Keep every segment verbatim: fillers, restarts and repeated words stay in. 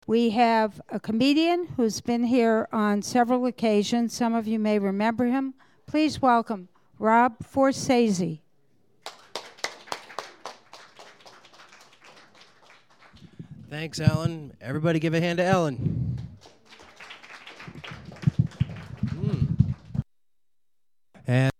We have a comedian who's been here on several occasions. Some of you may remember him. Please welcome Rob Forsese. Thanks, Ellen. Everybody give a hand to Ellen. Mm. And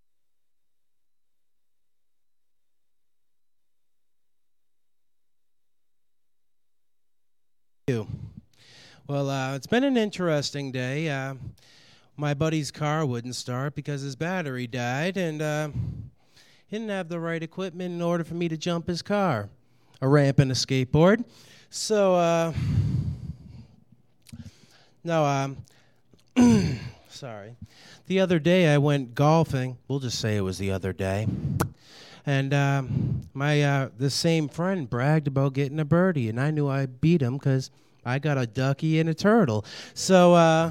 you. Well, uh, it's been an interesting day. Uh, my buddy's car wouldn't start because his battery died, and uh, he didn't have the right equipment in order for me to jump his car, a ramp and a skateboard. So, uh, no, um, sorry. The other day I went golfing. We'll just say it was the other day. And um, my uh, the same friend bragged about getting a birdie, and I knew I beat him because I got a ducky and a turtle. So, uh,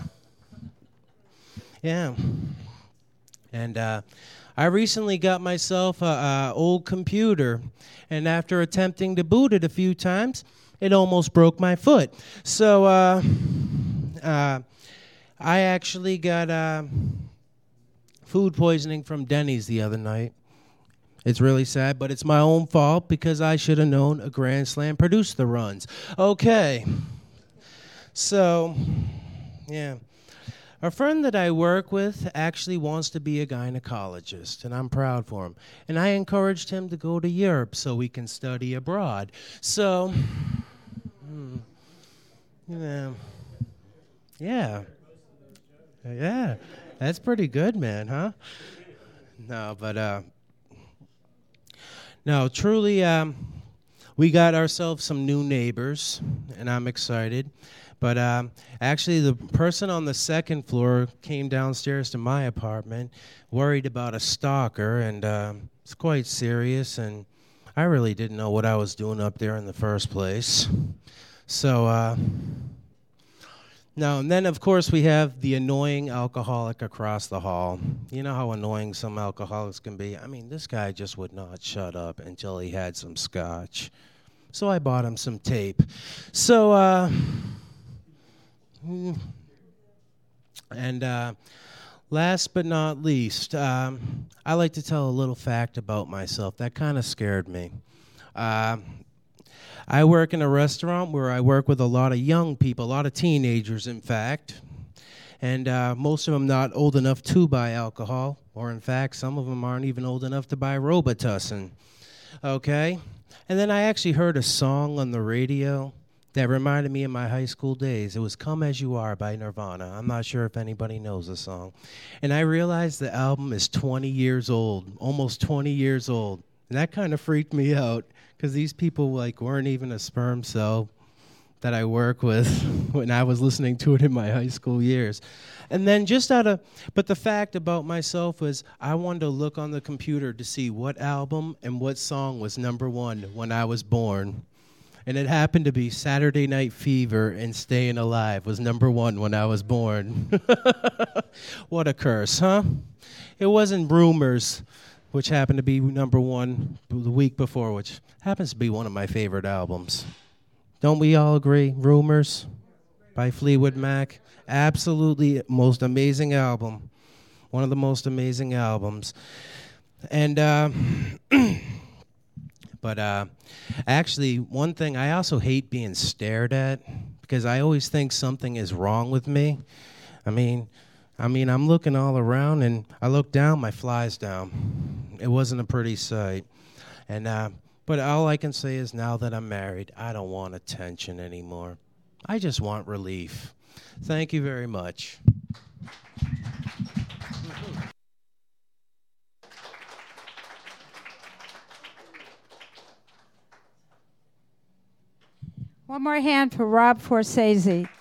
yeah. And uh, I recently got myself a, a old computer, and after attempting to boot it a few times, it almost broke my foot. So uh, uh, I actually got uh, food poisoning from Denny's the other night. It's really sad, but it's my own fault because I should have known a Grand Slam produced the runs. Okay. So, yeah. A friend that I work with actually wants to be a gynecologist, and I'm proud for him. And I encouraged him to go to Europe so he can study abroad. So, hmm, yeah, yeah, yeah, that's pretty good, man, huh? No, but, uh, no, truly, um, we got ourselves some new neighbors, and I'm excited. But um, actually, the person on the second floor came downstairs to my apartment, worried about a stalker, and uh, it's quite serious, and I really didn't know what I was doing up there in the first place. So, uh, no, and then, of course, we have the annoying alcoholic across the hall. You know how annoying some alcoholics can be? I mean, this guy just would not shut up until he had some scotch. So I bought him some tape. So, uh... And uh, last but not least, um, I like to tell a little fact about myself that kind of scared me. Uh, I work in a restaurant where I work with a lot of young people, a lot of teenagers, in fact. And uh, most of them not old enough to buy alcohol, or in fact, some of them aren't even old enough to buy Robitussin. Okay? And then I actually heard a song on the radio that reminded me of my high school days. It was Come As You Are by Nirvana. I'm not sure if anybody knows the song. And I realized the album is twenty years old, almost twenty years old. And that kind of freaked me out because these people like weren't even a sperm cell that I work with when I was listening to it in my high school years. And then just out of, but the fact about myself was I wanted to look on the computer to see what album and what song was number one when I was born. And it happened to be Saturday Night Fever and Staying Alive was number one when I was born. What a curse, huh? It wasn't Rumors, which happened to be number one the week before, which happens to be one of my favorite albums. Don't we all agree? Rumors by Fleetwood Mac. Absolutely most amazing album. One of the most amazing albums. And, uh... But uh, actually, one thing, I also hate being stared at because I always think something is wrong with me. I mean, I mean, I'm looking all around, and I look down, my fly's down. It wasn't a pretty sight. And uh, but all I can say is now that I'm married, I don't want attention anymore. I just want relief. Thank you very much. One more hand for Rob Forsese.